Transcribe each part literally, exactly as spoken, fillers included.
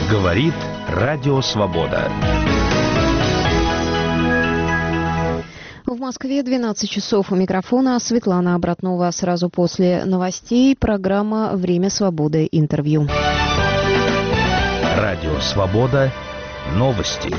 Говорит Радио Свобода. В Москве двенадцать часов. У микрофона Светлана Обратнова. Сразу после новостей программа «Время свободы. Интервью». Радио Свобода. Новости.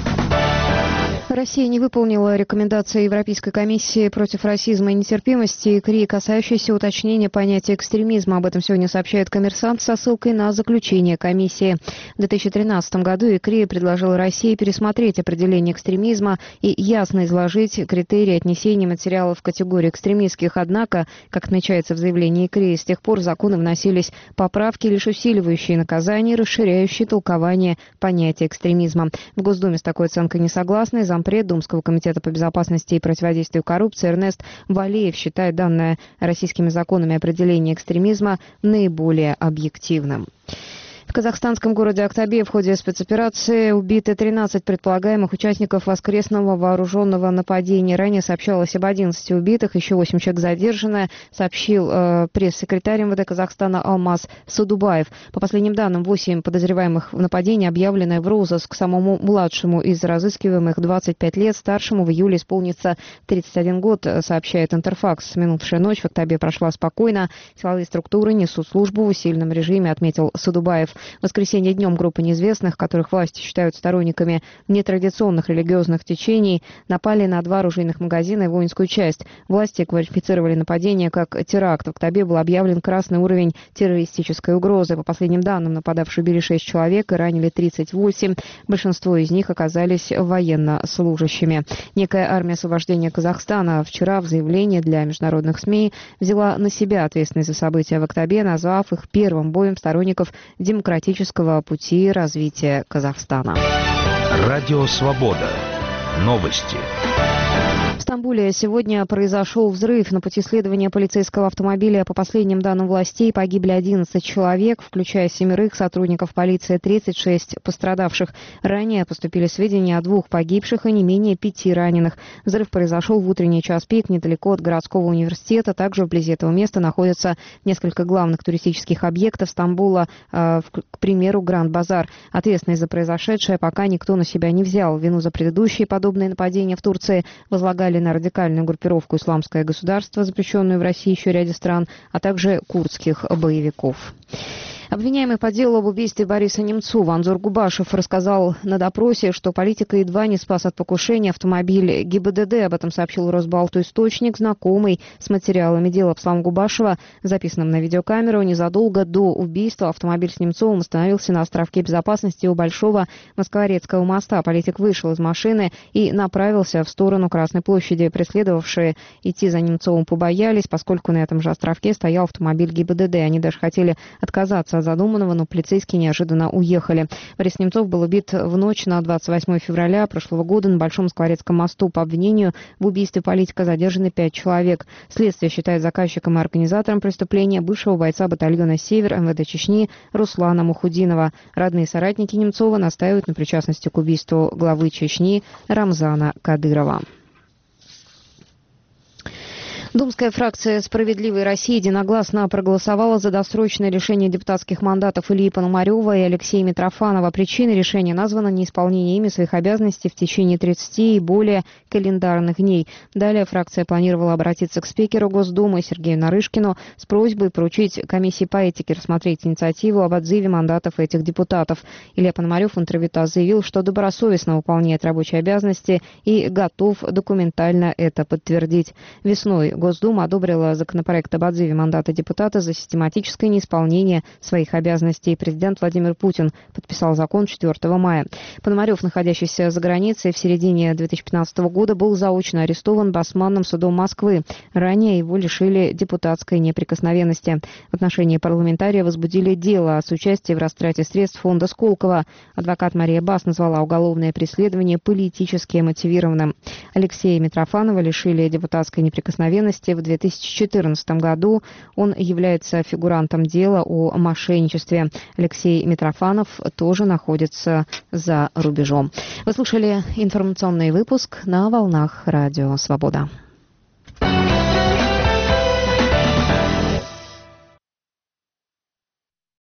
Россия не выполнила рекомендации Европейской комиссии против расизма и нетерпимости и КРИ, касающиеся уточнения понятия экстремизма. Об этом сегодня сообщает «Коммерсант» со ссылкой на заключение комиссии. В две тысячи тринадцатом году ИКРИ предложил России пересмотреть определение экстремизма и ясно изложить критерии отнесения материалов в категорию экстремистских. Однако, как отмечается в заявлении ИКРИ, с тех пор в законы вносились поправки, лишь усиливающие наказания и расширяющие толкование понятия экстремизма. В Госдуме с такой оценкой не согласны. Зампред Думского комитета по безопасности и противодействию коррупции Эрнест Валеев считает данное российскими законами определение экстремизма наиболее объективным. В казахстанском городе Актабе в ходе спецоперации убиты тринадцать предполагаемых участников воскресного вооруженного нападения. Ранее сообщалось об одиннадцати убитых, еще восемь человек задержаны, сообщил э, пресс-секретарь МВД Казахстана Алмаз Садубаев. По последним данным, восемь подозреваемых в нападении объявлены в розыск. Самому младшему из разыскиваемых двадцать пять лет, старшему в июле исполнится тридцать один год, сообщает Интерфакс. Минувшая ночь в Актабе прошла спокойно. Силовые структуры несут службу в усиленном режиме, отметил Садубаев. В воскресенье днем группа неизвестных, которых власти считают сторонниками нетрадиционных религиозных течений, напали на два оружейных магазина и воинскую часть. Власти квалифицировали нападение как теракт. В Актабе был объявлен красный уровень террористической угрозы. По последним данным, нападавшие убили шесть человек и ранили тридцать восемь. Большинство из них оказались военнослужащими. Некая армия освобождения Казахстана вчера в заявлении для международных СМИ взяла на себя ответственность за события в Актабе, назвав их первым боем сторонников демократии. демократического пути развития Казахстана. Радио Свобода. Новости. В Стамбуле сегодня произошел взрыв. На пути следования полицейского автомобиля, по последним данным властей, погибли одиннадцать человек, включая семерых сотрудников полиции, тридцать шесть пострадавших. Ранее поступили сведения о двух погибших и не менее пяти раненых. Взрыв произошел в утренний час пик недалеко от городского университета. Также вблизи этого места находятся несколько главных туристических объектов Стамбула, э, к примеру, Гранд-Базар. Ответственность за произошедшее пока никто на себя не взял. Вину за предыдущие подобные нападения в Турции возлагали на радикальную группировку «Исламское государство», запрещенную в России и еще ряде стран, а также курдских боевиков. Обвиняемый по делу об убийстве Бориса Немцова Анзор Губашев рассказал на допросе, что политика едва не спас от покушения автомобиль ГИБДД. Об этом сообщил Росбалту источник, знакомый с материалами дела. По словам Губашева, записанным на видеокамеру, незадолго до убийства автомобиль с Немцовым остановился на островке безопасности у Большого Москворецкого моста. Политик вышел из машины и направился в сторону Красной площади. Преследовавшие идти за Немцовым побоялись, поскольку на этом же островке стоял автомобиль ГИБДД. Они даже хотели отказаться задуманного, но полицейские неожиданно уехали. Борис Немцов был убит в ночь на двадцать восьмое февраля прошлого года на Большом Москворецком мосту. По обвинению в убийстве политика задержаны пять человек. Следствие считает заказчиком и организатором преступления бывшего бойца батальона «Север» МВД Чечни Руслана Мухудинова. Родные соратники Немцова настаивают на причастности к убийству главы Чечни Рамзана Кадырова. Думская фракция «Справедливой России» единогласно проголосовала за досрочное лишение депутатских мандатов Ильи Пономарева и Алексея Митрофанова. Причиной решения названо неисполнение ими своих обязанностей в течение тридцати и более календарных дней. Далее фракция планировала обратиться к спикеру Госдумы Сергею Нарышкину с просьбой поручить комиссии по этике рассмотреть инициативу об отзыве мандатов этих депутатов. Илья Пономарев в интервью ТАСС заявил, что добросовестно выполняет рабочие обязанности и готов документально это подтвердить. Весной Госдума одобрила законопроект об отзыве мандата депутата за систематическое неисполнение своих обязанностей. Президент Владимир Путин подписал закон четвёртого мая. Пономарев, находящийся за границей в середине две тысячи пятнадцатого года, был заочно арестован Басманным судом Москвы. Ранее его лишили депутатской неприкосновенности. В отношении парламентария возбудили дело с участием в растрате средств фонда Сколково. Адвокат Мария Бас назвала уголовное преследование политически мотивированным. Алексея Митрофанова лишили депутатской неприкосновенности в две тысячи четырнадцатом году. Он является фигурантом дела о мошенничестве. Алексей Митрофанов тоже находится за рубежом. Вы слушали информационный выпуск на волнах Радио Свобода.